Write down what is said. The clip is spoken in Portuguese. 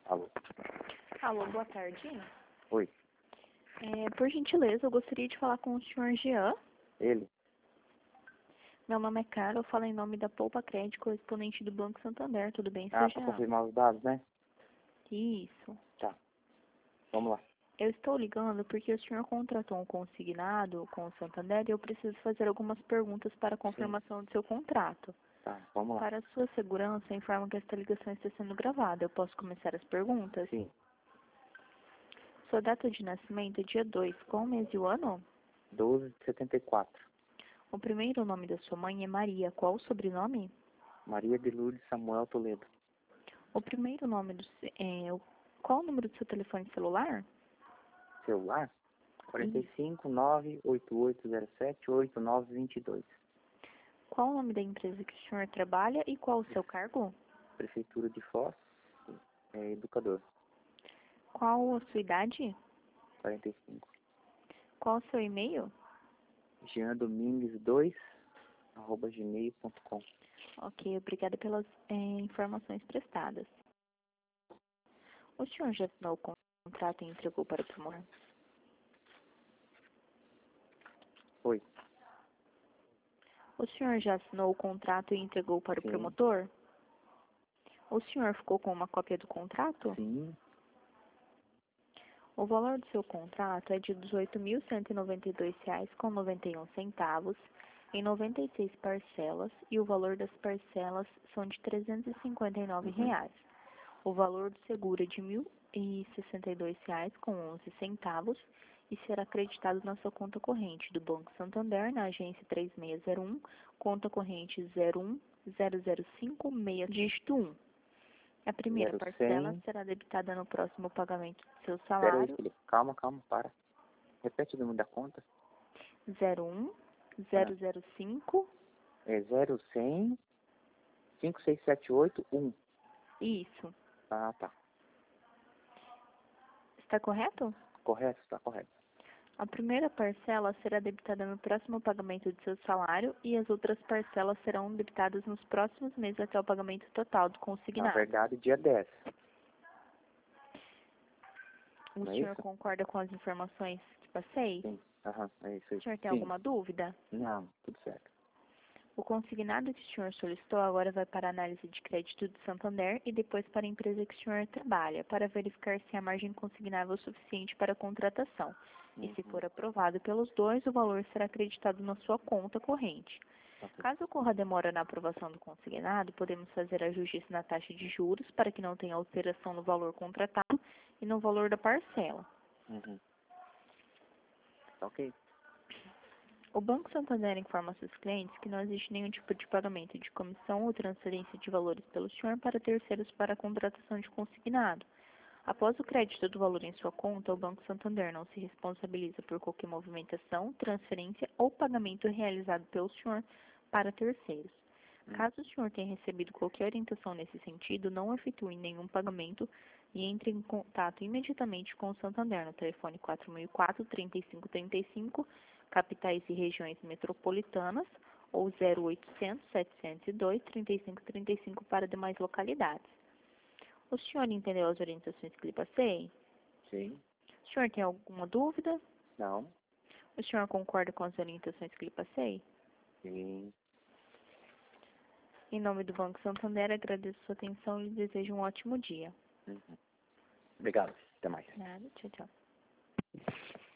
Alô? Alô, boa tarde. Oi. Por gentileza, eu gostaria de falar com o senhor Jean. Ele? Meu nome é Carla, eu falo em nome da Poupa Crédito, correspondente do Banco Santander. Tudo bem, Ah, senhor pra Jean? confirmar os dados, né? Isso. Tá. Vamos lá. Eu estou ligando porque o senhor contratou um consignado com o Santander e eu preciso fazer algumas perguntas para a confirmação do seu contrato. Tá, vamos lá. Para sua segurança, informo que esta ligação está sendo gravada. Eu posso começar as perguntas? Sim. Sua data de nascimento é dia 2. Qual o mês e o ano? 12 de 74. O primeiro nome da sua mãe é Maria. Qual o sobrenome? Maria de Lourdes Samuel Toledo. O primeiro nome qual o número do seu telefone celular? Celular? 45988078922. Qual o nome da empresa que o senhor trabalha e qual o seu cargo? Prefeitura de Foz. Educador. Qual a sua idade? 45. Qual o seu e-mail? jeandomingues2@gmail.com. Ok, obrigada pelas informações prestadas. O senhor já assinou o contrato e entregou para o promotor? Oi. O senhor já assinou o contrato e entregou para o Sim. promotor? O senhor ficou com uma cópia do contrato? Sim. O valor do seu contrato é de R$ 18.192,91 em 96 parcelas e o valor das parcelas são de R$ 359. O valor do seguro é de R$ 1.062,11 e será acreditado na sua conta corrente do Banco Santander, na agência 3601, conta corrente 0100566, dígito 1. A primeira parcela 0100. será debitada no próximo pagamento do seu Pera aí, salário. Felipe. Calma, para. Repete o número da conta. 01005. É 0100 56781. Isso. Ah, tá. Está correto? Correto, está correto. A primeira parcela será debitada no próximo pagamento do seu salário e as outras parcelas serão debitadas nos próximos meses até o pagamento total do Na consignado. verdade, dia 10. O Não é senhor isso? concorda com as informações que passei? Sim. Aham, é isso aí. O senhor tem Sim. alguma dúvida? Não, tudo certo. O consignado que o senhor solicitou agora vai para a análise de crédito do Santander e depois para a empresa que o senhor trabalha, para verificar se a margem consignável é suficiente para a contratação. E se for aprovado pelos dois, o valor será acreditado na sua conta corrente. Ok. Caso ocorra demora na aprovação do consignado, podemos fazer ajustes na taxa de juros para que não tenha alteração no valor contratado e no valor da parcela. Uhum. Ok. O Banco Santander informa seus clientes que não existe nenhum tipo de pagamento de comissão ou transferência de valores pelo senhor para terceiros para a contratação de consignado. Após o crédito do valor em sua conta, o Banco Santander não se responsabiliza por qualquer movimentação, transferência ou pagamento realizado pelo senhor para terceiros. Caso o senhor tenha recebido qualquer orientação nesse sentido, não efetue nenhum pagamento e entre em contato imediatamente com o Santander no telefone 4004-3535, capitais e regiões metropolitanas, ou 0800-702-3535 para demais localidades. O senhor entendeu as orientações que lhe passei? Sim. O senhor tem alguma dúvida? Não. O senhor concorda com as orientações que lhe passei? Sim. Em nome do Banco Santander, agradeço sua atenção e lhe desejo um ótimo dia. Obrigado. Até mais. Nada, tchau, tchau.